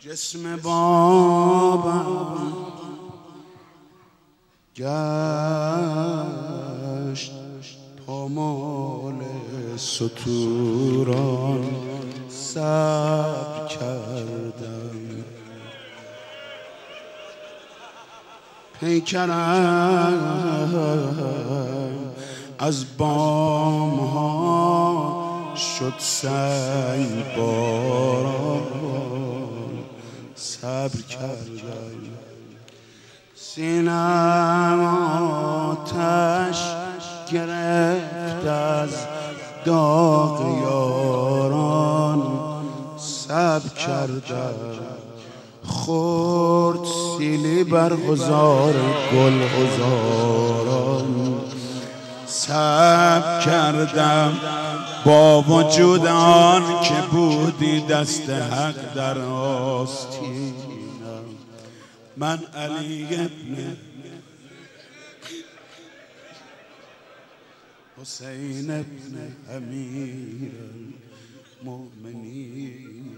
جسم بابم گشت پامال ستوران صبر کردم پیکرم از بام ها شد سنگ باران صبر کردم سینم آتش گرفت از داغ یاران صبر کردم خورد سیلی برگزار گل گزاران صبر کردم با وجود آن که بودی دست حق در آستینم من علی ابن حسین ابن امیر المؤمنین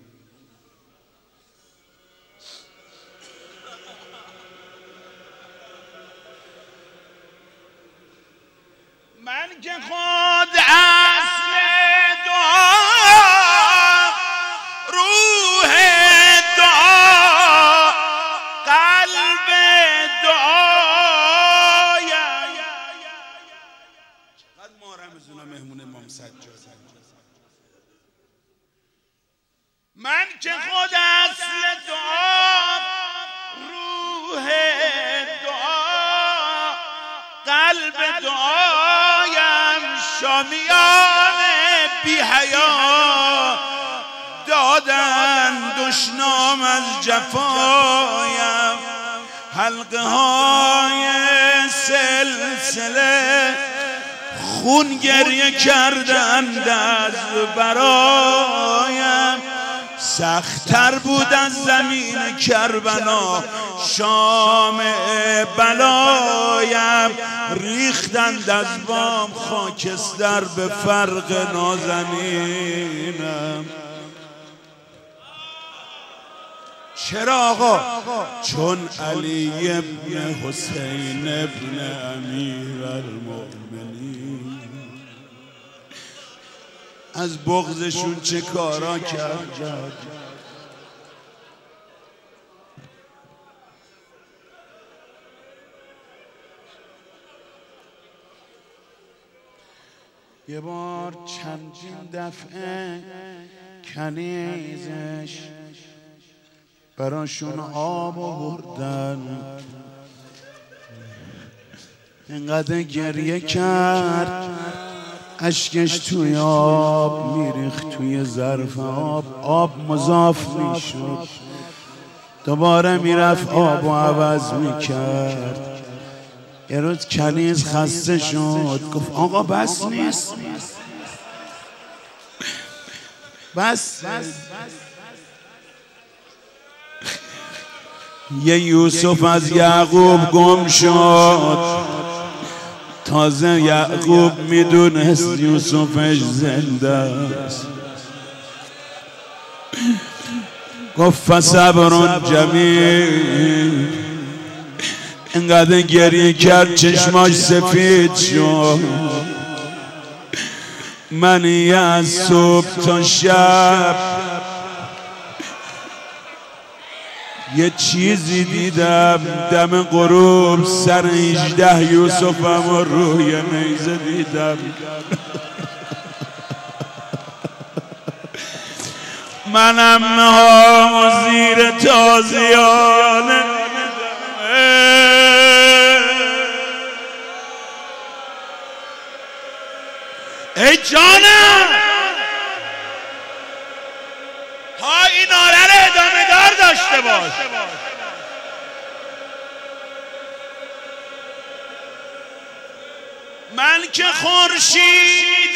من که خود اصل دعا روح دعا قلب دعایم چقدر ما رمزونا مهمون امام سجاد من که خود اصل دعا روح دعا قلب دعایم شامیان بی حیا دادن دشنام از جفایم حلقه های سلسله خون گریه کردند از برایم سخت‌تر بود از زمین کربلا شام بلایم ریختند از بام خاکستر به فرق نازنینم چرا آقا؟ چون علی ابن حسین ابن امیر المؤمنین از بغضشون چه کارا کرد یه بار چندین دفعه کنیزش براشون آب آوردن اینقدر گریه کرد اشکش توی آب میریخت توی ظرف آب مضاف میشد دوباره میرفت آب و عوض میکرد یه روز کنیز خسته شد گفت آقا بس نیست بس یه یوسف از یعقوب گم شد تازه یعقوب میدونست یوسفش زنده است گفت فصبر جمیل اینقدر گریه کرد چشماش سفید شد من از صبح تا شب یه چیزی دیدم دم غروب سر 18 یوسفم و روی نیزه دیدم منم ها زیر تازیانه ای جانم ها این آره رو ادامه دار داشته باش من که خورشید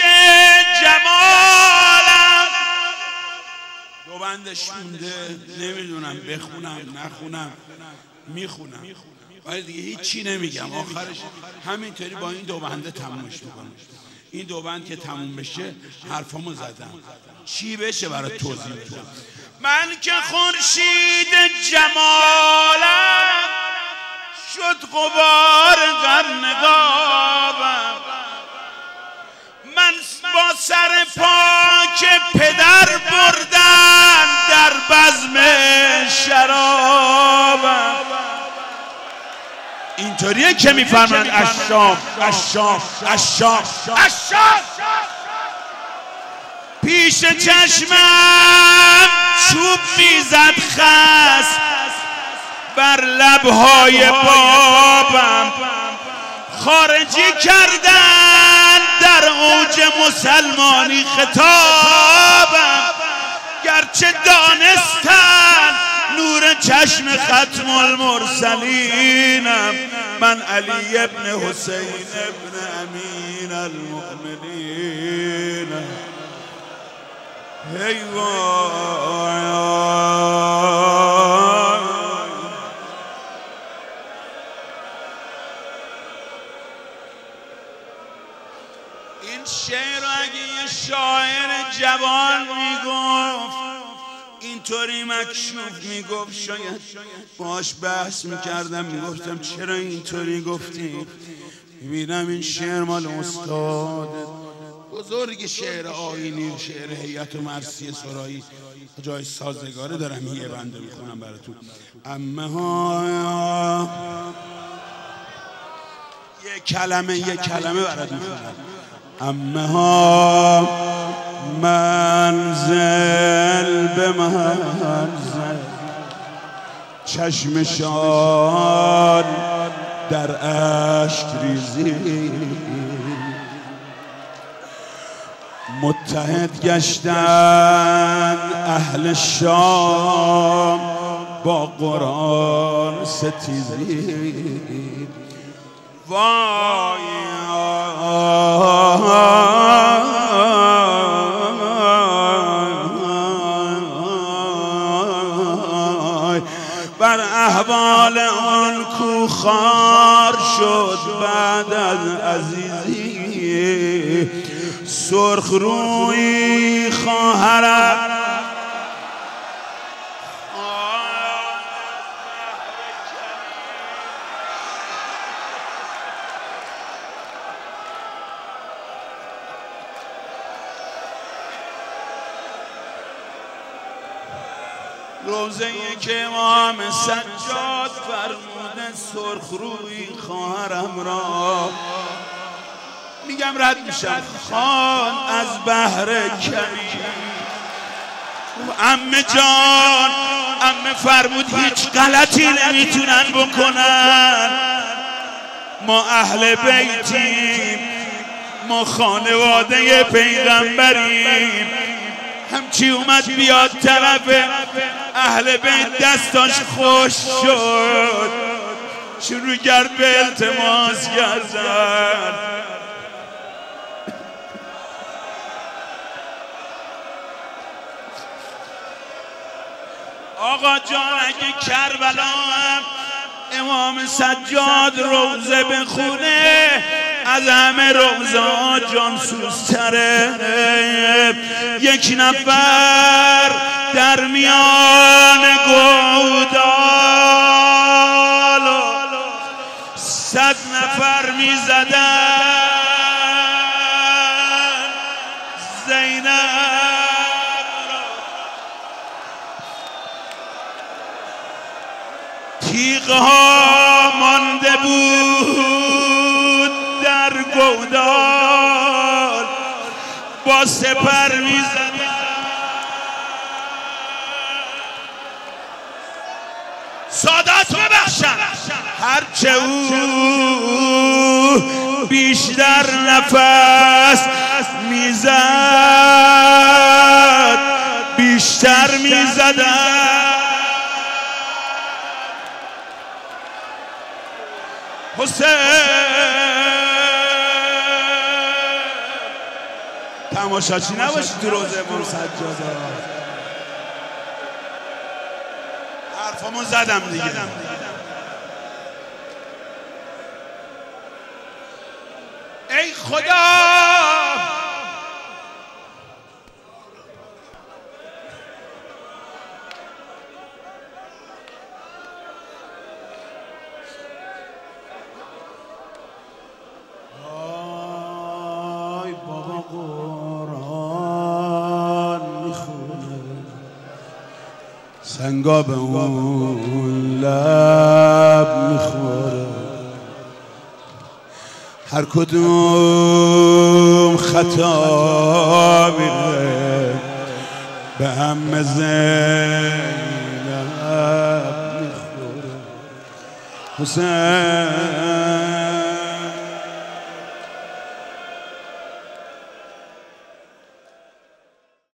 جمالم دو بندش مونده نمیدونم بخونم نخونم میخونم ولی دیگه هیچی نمیگم آخرش همینطوری با این دو بنده تمومش میکنم این دو بند که تموم بشه حرفامو زدم چی بشه برای توضیح بدم من که خورشید جمالم شد غبار غم نقابم، من با سر پاک پدر بردن در بزم شرابم. اینطوریه که میفرمند اشام اشام اشام اشام. پیش چشمم چوب میزد خس بر لبهای بابم، خارجی کردن در اوج مسلمانی خطابم، گرچه دانستن نور چشم ختم المرسلینم، من علی ابن حسین ابن امین المؤمنین. ای وای این شعر اگه یه شاعر جوان میگفت اینطوری مکشوف میگفت شاید باش بحث میکردم، میگفتم چرا اینطوری گفتی؟ میبینم این شعر مال استاد بزرگ شعر آیینی، شعر هیئت و مرثیه سرایی جای سازگاره دارم یه بنده میخونم براتون. امه ها یه کلمه برات میخونم. امه ها منزل به منزل چشمشان در اشک ریزی، متحد گشتن اهل شام با قرآن ستیزی. وای بر احوال آن کو خار شد بعد از عزیزی، سرخ روی خواهرم روزه که امام سجاد فرموده سرخ روی خواهرم را، میگم رد میشم خان از بحر کمی. عمه جان، عمه فرمود هیچ غلطی نمیتونن بکنن، ما اهل بیتیم، ما خانواده پیغمبریم. همچی اومد بیاد طرف اهل بیت دستاش خوش شد، شروع کرد به التماس کردن. آقا جان اگه کربلا هم امام سجاد روزه بخونه از همه روزه ها جانسوزتره. یک نفر در میان گودال و 100 نفر میزدن زینب تیغ ها مانده بود در گودال، با سپر میزد سادات ببخشن. هرچه او بیشتر نفس میزد بیشتر میزدن. حسین تماشاچی نباشی تو روزه امام سجاد. حرفامو زدم دیگه. ای خدا سنگا به اون لب میخوره، هر کدوم خطا میره به هم زینب میخوره. حسین